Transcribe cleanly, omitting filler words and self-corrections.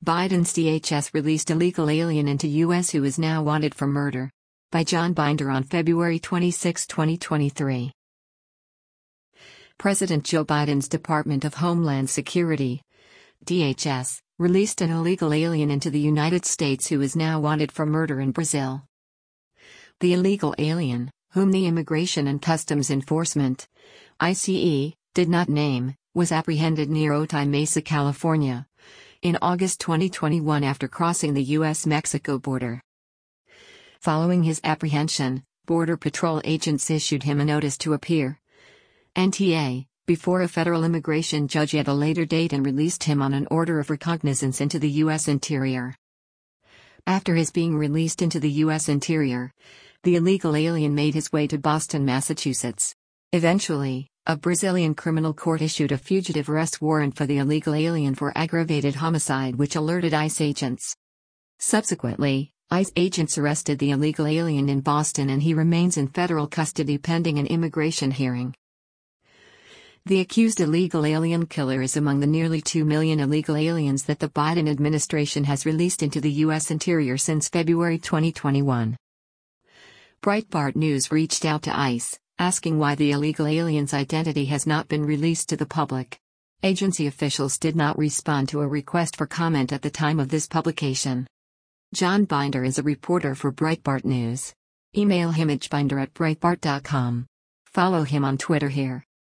Biden's DHS released illegal alien into U.S. who is now wanted for murder. By John Binder on February 26, 2023. President Joe Biden's Department of Homeland Security, DHS, released an illegal alien into the United States who is now wanted for murder in Brazil. The illegal alien, whom the Immigration and Customs Enforcement, ICE, did not name, was apprehended near Otay Mesa, California, in August 2021 after crossing the U.S.-Mexico border. Following his apprehension, Border Patrol agents issued him a notice to appear, NTA, before a federal immigration judge at a later date and released him on an order of recognizance into the U.S. Interior. After his being released into the U.S. Interior, the illegal alien made his way to Boston, Massachusetts. Eventually, a Brazilian criminal court issued a fugitive arrest warrant for the illegal alien for aggravated homicide, which alerted ICE agents. Subsequently, ICE agents arrested the illegal alien in Boston and he remains in federal custody pending an immigration hearing. The accused illegal alien killer is among the nearly 2 million illegal aliens that the Biden administration has released into the U.S. Interior since February 2021. Breitbart News reached out to ICE, asking why the illegal alien's identity has not been released to the public. Agency officials did not respond to a request for comment at the time of this publication. John Binder is a reporter for Breitbart News. Email him at binder@breitbart.com. Follow him on Twitter here.